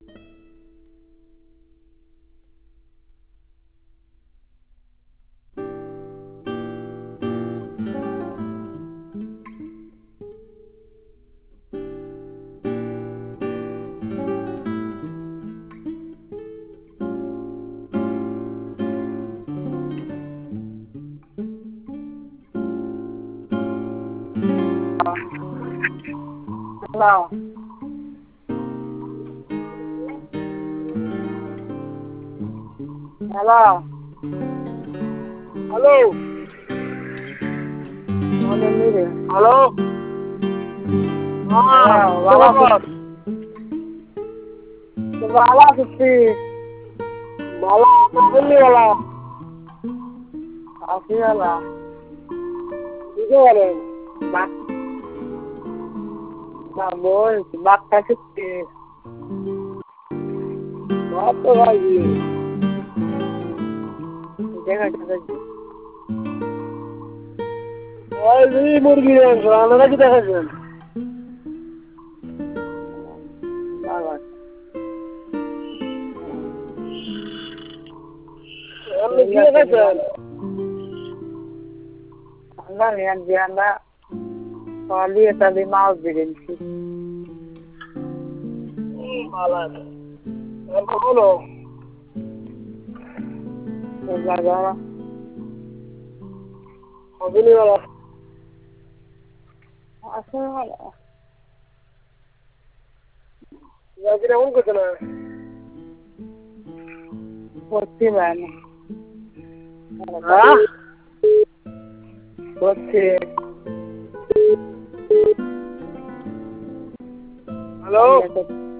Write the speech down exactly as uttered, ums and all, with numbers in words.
Hello. Hello. Hello. Hello, Mire. Hello. হ্যাঁ, ভালো আছি। তো ভালো আছি। ভালো বললি ভালো আছি ভালো। কি করেন বাপ না বল বাপ খাচ্ছি। ভাত তো খাইছি দেখা যাচ্ছে। ওই মুরগির মাংস আপনারা কি দেখাচ্ছেন বাবা আপনি কি দেখাচ্ছেন আমরা নিয়ে যে আমরা পালিয়ে তাদের মাছ বেরিয়েছি। ভালো আছে বলো বাবা আপনি ভালো আছে ভালো। রাজি এমন করছে না করতে পারে না। হ্যাঁ করতে হ্যালো